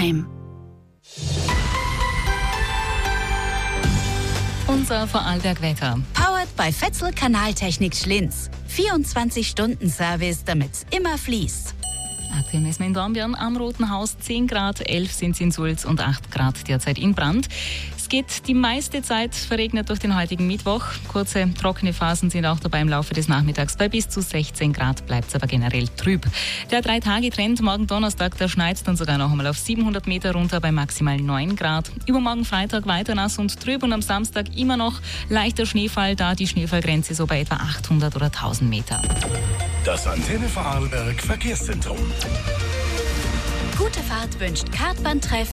Sonnencreme. Unser Vorarlberg-Wetter. Powered by Fetzel Kanaltechnik Schlinz. 24-Stunden-Service, damit's immer fließt. Aktuell messen wir in Dornbirn am Roten Haus 10 Grad, 11 sind es in Sulz und 8 Grad derzeit in Brand. Es geht die meiste Zeit verregnet durch den heutigen Mittwoch. Kurze, trockene Phasen sind auch dabei im Laufe des Nachmittags. Bei bis zu 16 Grad bleibt es aber generell trüb. Der 3-Tage-Trend morgen Donnerstag, der schneit dann sogar noch einmal auf 700 Meter runter bei maximal 9 Grad. Übermorgen Freitag weiter nass und trüb und am Samstag immer noch leichter Schneefall, da die Schneefallgrenze so bei etwa 800 oder 1000 Meter. Das Antenne Vorarlberg Verkehrszentrum. Gute Fahrt wünscht Kartbahntreff